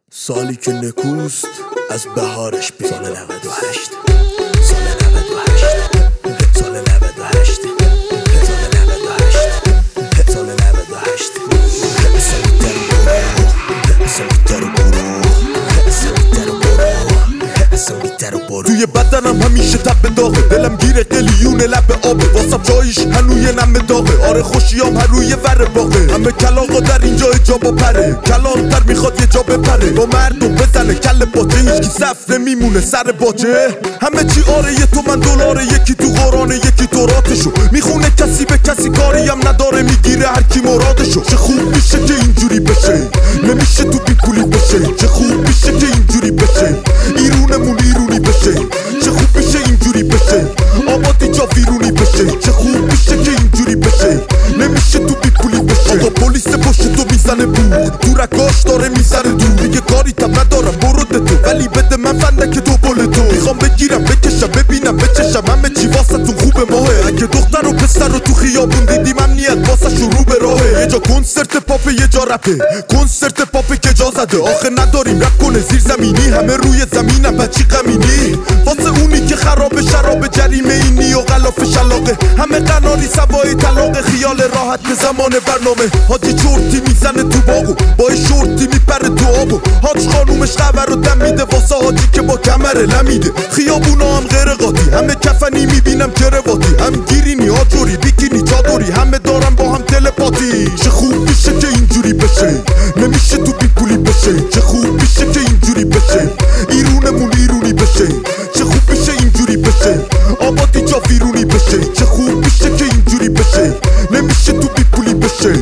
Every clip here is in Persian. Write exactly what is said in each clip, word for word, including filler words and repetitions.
سالی که نکوست از بهارش بی سال نود و هشت سال نود و هشت سال نود و هشت سال نود و هشت سال نود و هشت سالیتر برو سالیتر برو سالیتر برو سالیتر برو توی بدنم همیشه تب داغه، دلم گیره قلیون لب آبه، واسم جایش هنوی نم داغه، آره خوشیام هر روی ور باغه، همه کلاغا در اینجا جا با پره، کلانتر میخواد یه جا بپره، با مردم بزنه کل باجه، هیچکی صف نمیمونه سر باجه، همه چی آره یه تو من دلاره، یکی تو قرآنه یکی تو راتشو میخونه، کسی به کسی کاریم نداره، میگیره هر کی مرادشو. چه خوب میشه که اینجوری بشه، نمیشه تو بی پولی بشه، چه خوب میشه که اینجوری بشه، ایرونمون ایرونی بشه، چه خوب میشه اینجوری بشه، آبادی جا ویرونی بشه، چه خوب میشه که اینجوری بشه، نمیشه تو بی پولی بشه. آقا پلیس پشت تو میزنه بوق، تو رکاش داره میزنه دور، میگه کاری تم ندارم برو ده تو، ولی بده من فندک تو بل تو، میخوام بگیرم بکشم ببینم بچشم، همه چی واسه تون خوبه ماهه، اگه دختر و پسر رو تو خیابون دیدیم امنیت واسه شروع به راهه، یه جا کنسرت پاپه یه جا رپه، کنسرت پاپه که جا زده، آخه نداریم رپ کنه زیر زمینی، همه روی زمینم بچی غمینی، واسه اونی که خراب شراب جریمه اینی و غلاف شلاقه، همه قناری سوای طلاق، خیال راحت به زمان برنامه، حاجی چورتی میزنه تو باغو با شورتی میپره تو آبو، حاج خانومش خبر رو دم میده واسه حاجی که با کمره لمیده، خیابونا هم غیر قاطی، همه کفنی میبینم کرواتی، هم گیرینی آجوری بیکینی چادری، همه دارن با هم تلپاتی. چه خوب میشه که اینجوری بشه، نمیشه تو بی پولی بشه، چه خوب میشه که اینجوری بشه، ایرونمون ایرونی بشه، چه خوب میشه اینجوری بشه، آبادی جا ویرونی بشه، چه خوب میشه که اینجوری بشه، نمیشه تو بی پولی بشه.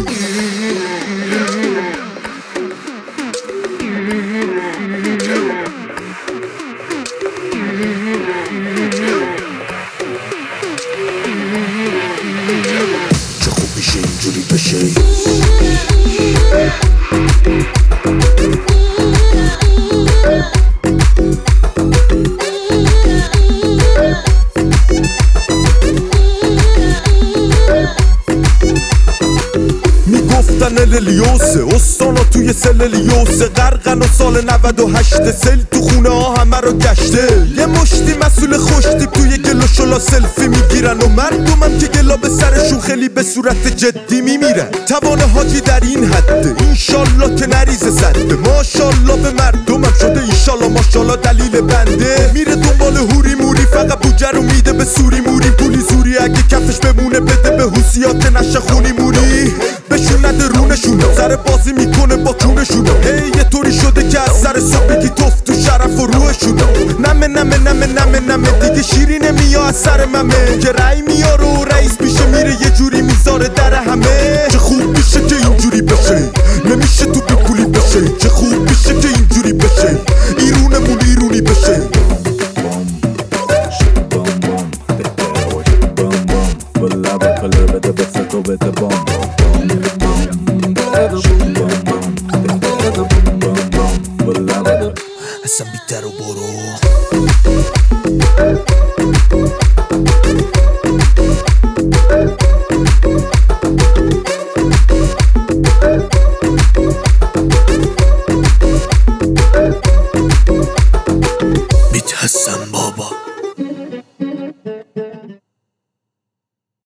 چه خوب میشه اینجوری بشه. میگفتن اللیوسه استانا توی سللیوسه، غرقن و سال نود و هشت سل تو خونه ها همه رو گشته، یه مشتی مسئول خوشتیب توی گل و شلا سلفی میگیرن، و مردمم که گلا به سرشون خیلی به صورت جدی میمیرن، توان حاجی در این حده، اینشالله که نریزه زده، ماشالله به مردمم شده اینشالله ماشالله دلیل بنده، میره دنبال هوری موری فقط بوجه رو میده به سوری موری، پولی زوری اگه کفش بمونه بده به حوسیات نشه خونی موری، بشون نده رونشون، سر بازی میکنه با کونشون، هی یه طوری شده که از سر صبح بگی توف تو شرف و روحشون، نمه نمه نمه نمه نمه دیگه شیری نمیا از سر ممه، که رای میاره و رئیس میشه میره یه جوری میذاره در همه. چه خوب میشه که اینجوری بشه، نمیشه تو بی پولی بشه، چه خوب میشه که اینجوری بشه، ایرونمون ایرونی بشه. اصلا بیتر و برو